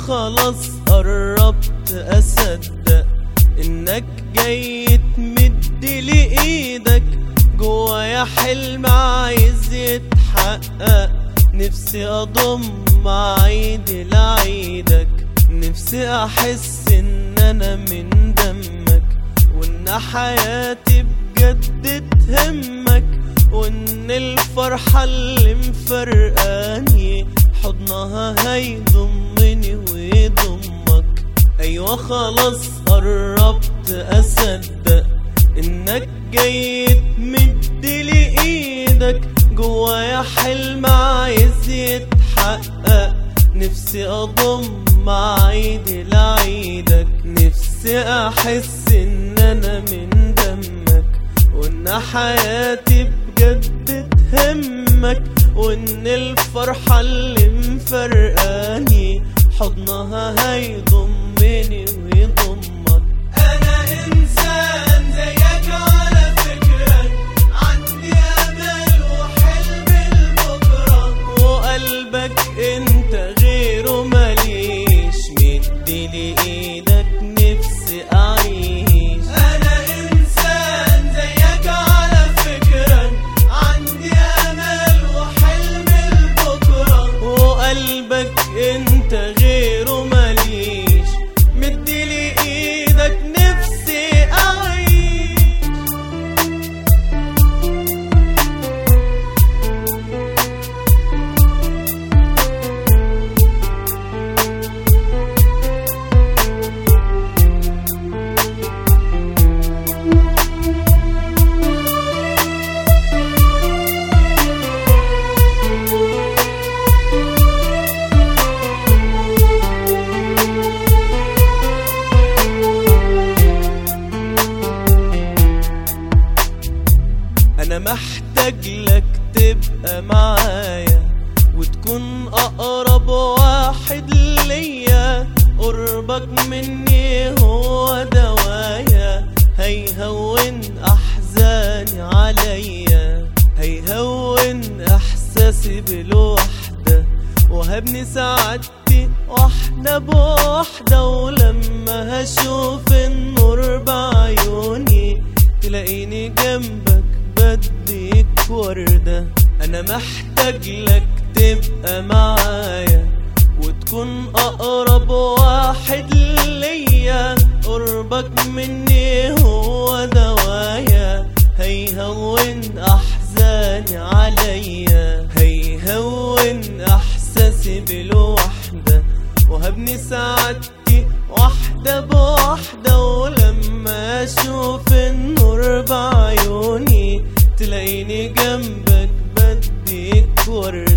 خلاص قربت اصدق انك جاي تمدلي ايدك. جوايا حلم عايز يتحقق، نفسي اضم عيدي لعيدك. نفسي احس ان انا من دمك، وان حياتي بجد تهمك، وان الفرحة اللي مفرقاني حضنها هيضمني ويضمك. ايوه خلاص قربت اصدق انك جاي تمدلي ايدك. جوايا حلم عايز يتحقق، نفسي اضم عيدي لعيدك. نفسي احس ان انا من دمك، وان حياتي بجد تهمك، وان الفرحة اللي مفرقاني حضنها هيضمني ويضمك. انا انسان زيك على فكرة، عندي امل وحلم لبكرة، وقلبك انت غيره ماليش. مديلي ايدك نفسي اعيش. انا انسان زيك على فكرة، عندي امل وحلم لبكرة، وقلبك انت غيره ماليش. مديلي ايدك نفسي اعيش. انا محتاج لك تبقى معايا، وتكون اقرب واحد ليا. قربك مني هو دوايا، هيهون احزاني عليا، هيهون احساسي بالوحدة، وهبني سعادتي واحدة بوحدة. ولما هشوف النور بعيوني تلاقيني جنبك بديك وردة. انا محتاج لك تبقى معايا، وتكون اقرب واحد ليا. قربك مني هو دوايا، هيهون احزاني عليا، هيهون احساسي بالوحدة، وهبني سعادتي واحدة بوحدة. ولما اشوف النور بعيوني تلاقيني جنبك بديك ورد.